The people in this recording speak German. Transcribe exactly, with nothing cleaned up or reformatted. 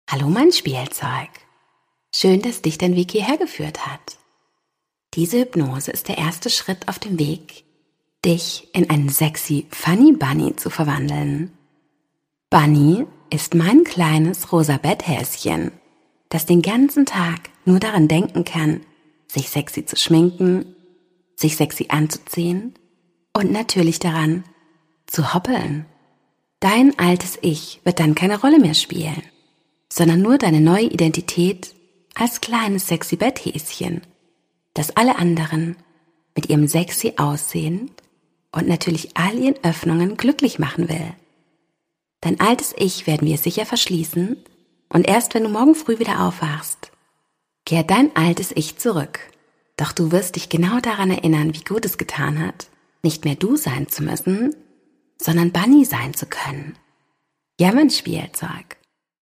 Hallo mein Spielzeug. Schön, dass dich dein Weg hierher geführt hat. Diese Hypnose ist der erste Schritt auf dem Weg, dich in einen sexy Funny Bunny zu verwandeln. Bunny ist mein kleines rosa Betthäschen, das den ganzen Tag nur daran denken kann, sich sexy zu schminken, sich sexy anzuziehen und natürlich daran zu hoppeln. Dein altes Ich wird dann keine Rolle mehr spielen, sondern nur deine neue Identität als kleines sexy Betthäschen, das alle anderen mit ihrem sexy Aussehen und natürlich all ihren Öffnungen glücklich machen will. Dein altes Ich werden wir sicher verschließen und erst wenn du morgen früh wieder aufwachst, kehrt dein altes Ich zurück. Doch du wirst dich genau daran erinnern, wie gut es getan hat, nicht mehr du sein zu müssen, sondern Bunny sein zu können. Ja, mein Spielzeug.